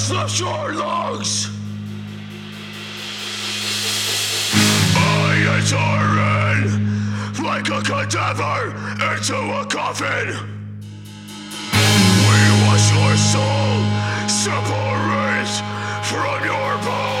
has left your lungs. I enter in like a cadaver into a coffin. We watch your soul separate from your body.